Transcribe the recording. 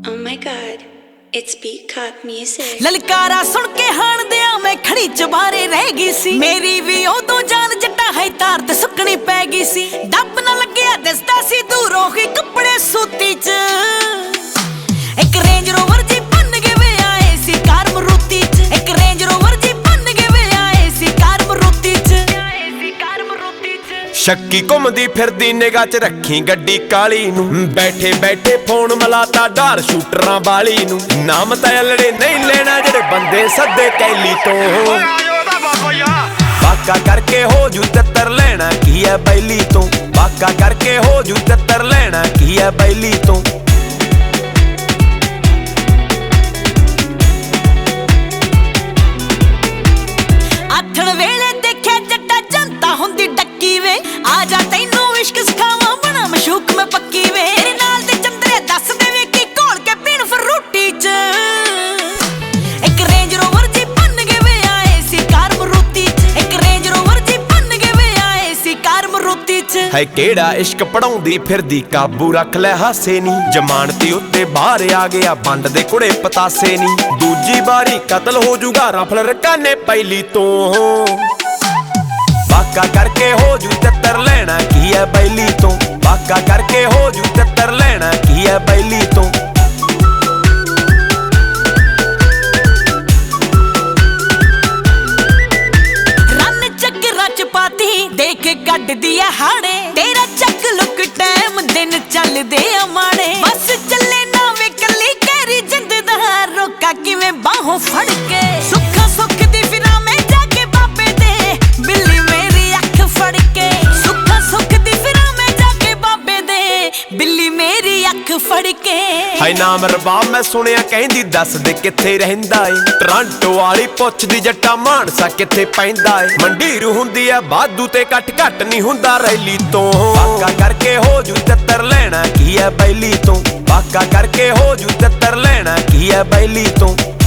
Oh my god, it's beat cop music. ललकारा सुन के हाण दिया मैं खड़ी चबारे रह गई सी। मेरी भी उदों जान जट्टा है तार ते सुकनी पै गई सी। डब ना लग्या दसदा सी दूरों ही कपड़े सूती च। एक रेंज रोवर जी बन के वे आए सी कार मरूती च। एक रेंज रोवर जी बन के वे आए सी कार मरूती च। शक्की घुमदी फिरदी निगाह च रखी गड्डी काली नू। बैठे बैठे फोन मलाता डार शूटरां वाली नू। नाम तैलड़े नहीं लेना जेड़े बंदे सदे कैली तो। वाका करके हो जू तितर लेना की है बैली तो। वाका करके हो जू तितर लेना की है बैली तो। आठण वेले देखिया जट्टा जनता हुंदी डक्की वे। आजा तैनू इश्क सिखावां बना मशूक में पक्की वे। तेरे नाल दे चंदरे दस दे वे की घोल के पीण फरूटी च। एक रेंज रोवर जी बन के वे आए सी कार मरूती च। एक रेंज रोवर जी बन के वे आए सी कार मरूती च। है केड़ा इश्क पढ़ाउंदी फिरदी काबू रख ले हासे नी। जमानती उत्ते बाहर आ गया बंड दे कुड़े पतासे नी। दूजी बारी कतल हो जूगा रफल रकाने पहली तो। वाका करके हो जू तितर लेना की है बैली तो। वाका करके हो जू तितर लेना की है बैली तो। रन चक्करा च पाती देख गड्ड दिया हाड़े। तेरा चक लुक टाइम दिन चल दे माड़े। बस चले ना वे कली कैरी जिंद दा रोका किवें बाहों फड़ के। सुखा सुख दी फिरा में जाके बाबे दे बिल्ली मेरी अख फड़ के। सुखा सुख दी फिरा में जाके बाबे दे बिल्ली मेरी अख फड़ के। है नाम रबाब मैं सुनिया कहंदी दस दे किथे रहिंदा ए। टोरंटो वाली पुछदी जट्टा मानसा किथे पैंदा ए। मंडीरू हुंदी है बादू ते कट घट नहीं हुंदा रैली तो। वाका करके हो जू तितर लेना की है बैली तो। वाका करके हो जू तितर लेना की है बैली तो।